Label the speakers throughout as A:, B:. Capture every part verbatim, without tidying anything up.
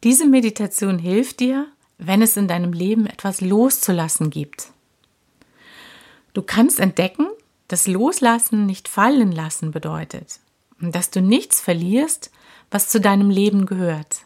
A: Diese Meditation hilft dir, wenn es in deinem Leben etwas loszulassen gibt. Du kannst entdecken, dass Loslassen nicht fallen lassen bedeutet und dass du nichts verlierst, was zu deinem Leben gehört.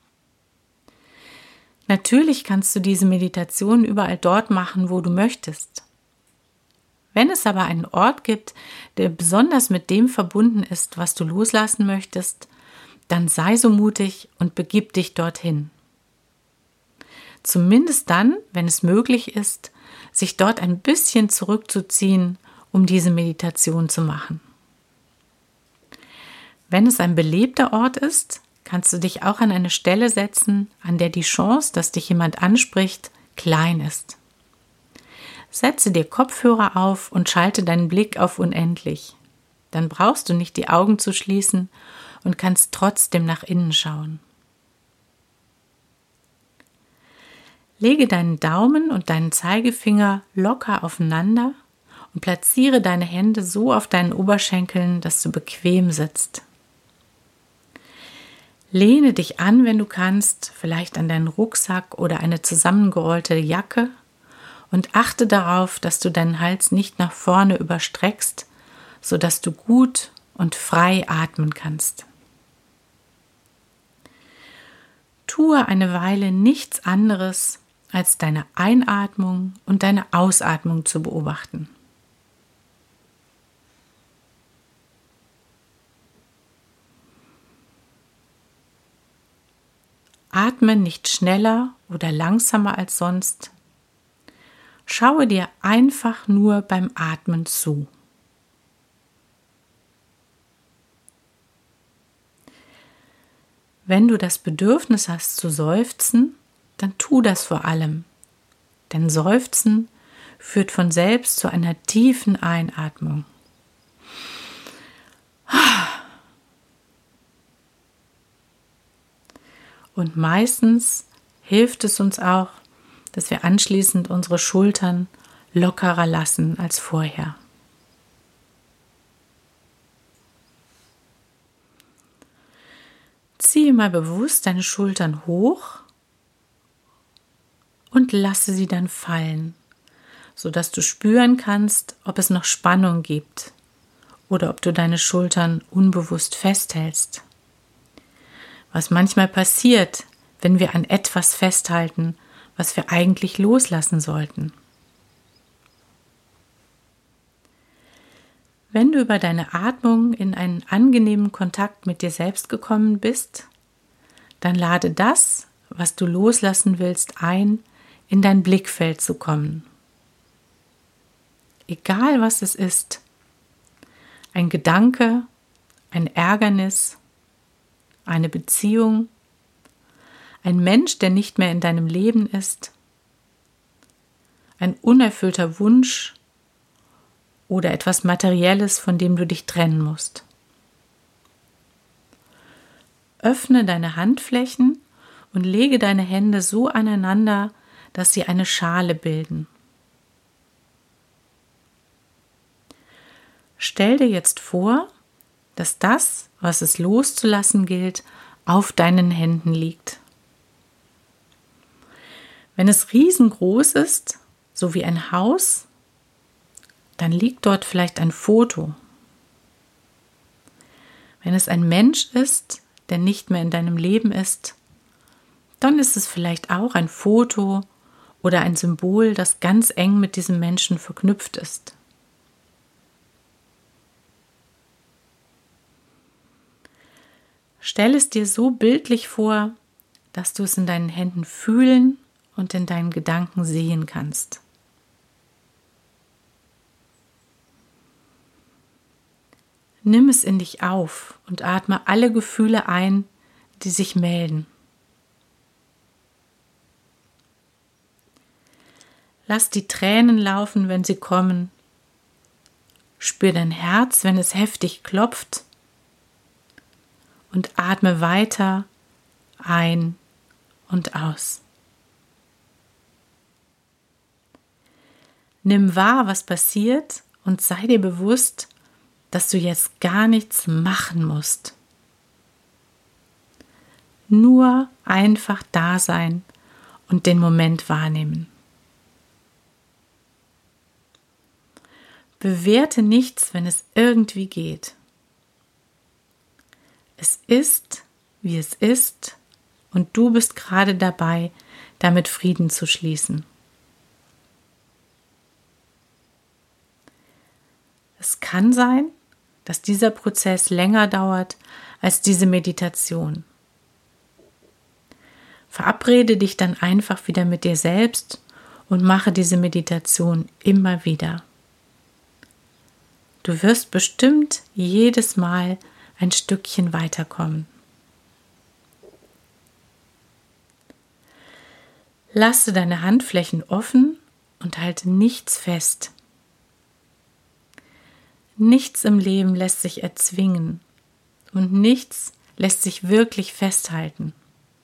A: Natürlich kannst du diese Meditation überall dort machen, wo du möchtest. Wenn es aber einen Ort gibt, der besonders mit dem verbunden ist, was du loslassen möchtest, dann sei so mutig und begib dich dorthin. Zumindest dann, wenn es möglich ist, sich dort ein bisschen zurückzuziehen, um diese Meditation zu machen. Wenn es ein belebter Ort ist, kannst du dich auch an eine Stelle setzen, an der die Chance, dass dich jemand anspricht, klein ist. Setze dir Kopfhörer auf und schalte deinen Blick auf unendlich. Dann brauchst du nicht die Augen zu schließen und kannst trotzdem nach innen schauen. Lege deinen Daumen und deinen Zeigefinger locker aufeinander und platziere deine Hände so auf deinen Oberschenkeln, dass du bequem sitzt. Lehne dich an, wenn du kannst, vielleicht an deinen Rucksack oder eine zusammengerollte Jacke und achte darauf, dass du deinen Hals nicht nach vorne überstreckst, sodass du gut und frei atmen kannst. Tue eine Weile nichts anderes, als deine Einatmung und deine Ausatmung zu beobachten. Atme nicht schneller oder langsamer als sonst. Schaue dir einfach nur beim Atmen zu. Wenn du das Bedürfnis hast zu seufzen, dann tu das vor allem. Denn Seufzen führt von selbst zu einer tiefen Einatmung. Und meistens hilft es uns auch, dass wir anschließend unsere Schultern lockerer lassen als vorher. Ziehe mal bewusst deine Schultern hoch und lasse sie dann fallen, sodass du spüren kannst, ob es noch Spannung gibt oder ob du deine Schultern unbewusst festhältst. Was manchmal passiert, wenn wir an etwas festhalten, was wir eigentlich loslassen sollten. Wenn du über deine Atmung in einen angenehmen Kontakt mit dir selbst gekommen bist, dann lade das, was du loslassen willst, ein, in dein Blickfeld zu kommen. Egal was es ist, ein Gedanke, ein Ärgernis, eine Beziehung, ein Mensch, der nicht mehr in deinem Leben ist, ein unerfüllter Wunsch oder etwas Materielles, von dem du dich trennen musst. Öffne deine Handflächen und lege deine Hände so aneinander, dass sie eine Schale bilden. Stell dir jetzt vor, dass das, was es loszulassen gilt, auf deinen Händen liegt. Wenn es riesengroß ist, so wie ein Haus, dann liegt dort vielleicht ein Foto. Wenn es ein Mensch ist, der nicht mehr in deinem Leben ist, dann ist es vielleicht auch ein Foto oder ein Symbol, das ganz eng mit diesem Menschen verknüpft ist. Stell es dir so bildlich vor, dass du es in deinen Händen fühlen und in deinen Gedanken sehen kannst. Nimm es in dich auf und atme alle Gefühle ein, die sich melden. Lass die Tränen laufen, wenn sie kommen. Spür dein Herz, wenn es heftig klopft. Und atme weiter ein und aus. Nimm wahr, was passiert und sei dir bewusst, dass du jetzt gar nichts machen musst. Nur einfach da sein und den Moment wahrnehmen. Bewerte nichts, wenn es irgendwie geht. Es ist, wie es ist, und du bist gerade dabei, damit Frieden zu schließen. Es kann sein, dass dieser Prozess länger dauert als diese Meditation. Verabrede dich dann einfach wieder mit dir selbst und mache diese Meditation immer wieder. Du wirst bestimmt jedes Mal ein Stückchen weiterkommen. Lasse deine Handflächen offen und halte nichts fest. Nichts im Leben lässt sich erzwingen und nichts lässt sich wirklich festhalten.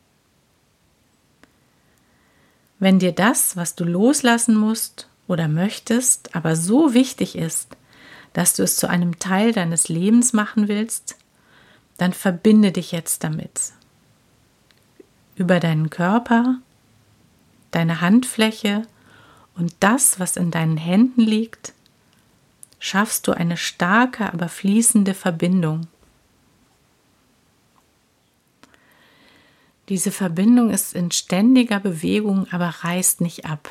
A: Wenn dir das, was du loslassen musst oder möchtest, aber so wichtig ist, dass du es zu einem Teil deines Lebens machen willst, dann verbinde dich jetzt damit. Über deinen Körper, deine Handfläche und das, was in deinen Händen liegt, schaffst du eine starke, aber fließende Verbindung. Diese Verbindung ist in ständiger Bewegung, aber reißt nicht ab.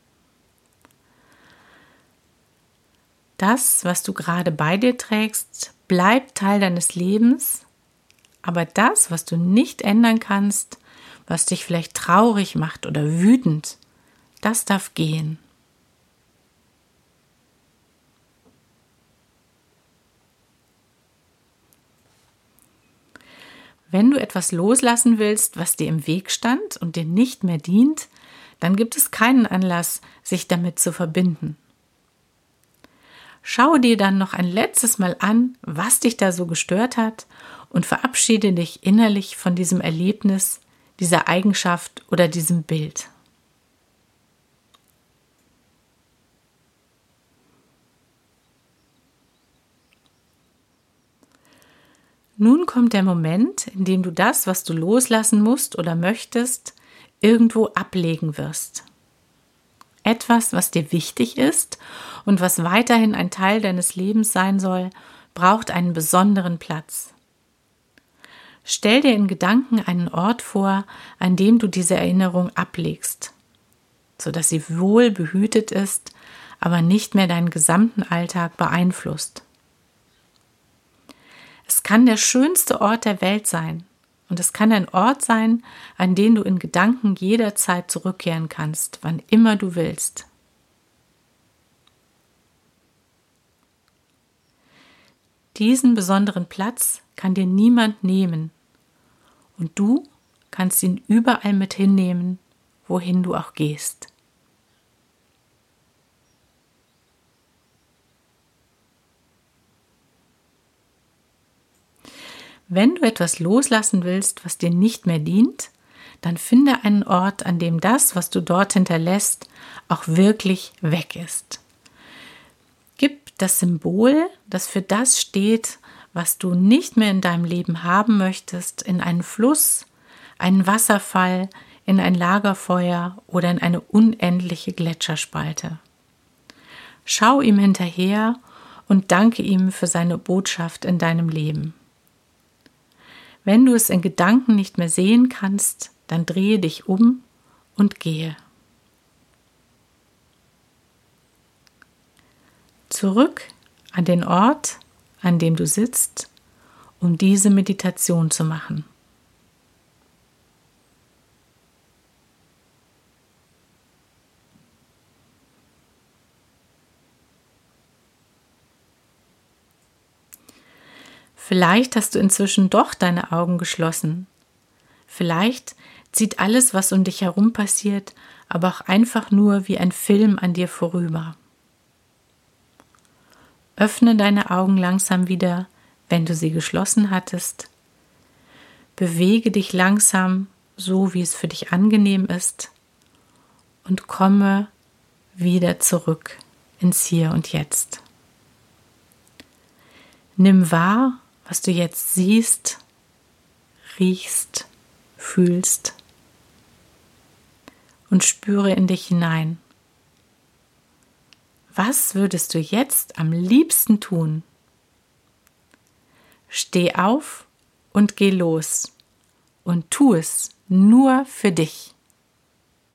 A: Das, was du gerade bei dir trägst, bleibt Teil deines Lebens, aber das, was du nicht ändern kannst, was dich vielleicht traurig macht oder wütend, das darf gehen. Wenn du etwas loslassen willst, was dir im Weg stand und dir nicht mehr dient, dann gibt es keinen Anlass, sich damit zu verbinden. Schau dir dann noch ein letztes Mal an, was dich da so gestört hat und verabschiede dich innerlich von diesem Erlebnis, dieser Eigenschaft oder diesem Bild. Nun kommt der Moment, in dem du das, was du loslassen musst oder möchtest, irgendwo ablegen wirst. Etwas, was dir wichtig ist und was weiterhin ein Teil deines Lebens sein soll, braucht einen besonderen Platz. Stell dir in Gedanken einen Ort vor, an dem du diese Erinnerung ablegst, sodass sie wohl behütet ist, aber nicht mehr deinen gesamten Alltag beeinflusst. Es kann der schönste Ort der Welt sein und es kann ein Ort sein, an den du in Gedanken jederzeit zurückkehren kannst, wann immer du willst. Diesen besonderen Platz kann dir niemand nehmen und du kannst ihn überall mit hinnehmen, wohin du auch gehst. Wenn du etwas loslassen willst, was dir nicht mehr dient, dann finde einen Ort, an dem das, was du dort hinterlässt, auch wirklich weg ist. Gib das Symbol, das für das steht, was du nicht mehr in deinem Leben haben möchtest, in einen Fluss, einen Wasserfall, in ein Lagerfeuer oder in eine unendliche Gletscherspalte. Schau ihm hinterher und danke ihm für seine Botschaft in deinem Leben. Wenn du es in Gedanken nicht mehr sehen kannst, dann drehe dich um und gehe. Zurück an den Ort, an dem du sitzt, um diese Meditation zu machen. Vielleicht hast du inzwischen doch deine Augen geschlossen. Vielleicht zieht alles, was um dich herum passiert, aber auch einfach nur wie ein Film an dir vorüber. Öffne deine Augen langsam wieder, wenn du sie geschlossen hattest. Bewege dich langsam, so wie es für dich angenehm ist, und komme wieder zurück ins Hier und Jetzt. Nimm wahr, was du jetzt siehst, riechst, fühlst und spüre in dich hinein. Was würdest du jetzt am liebsten tun? Steh auf und geh los und tu es nur für dich.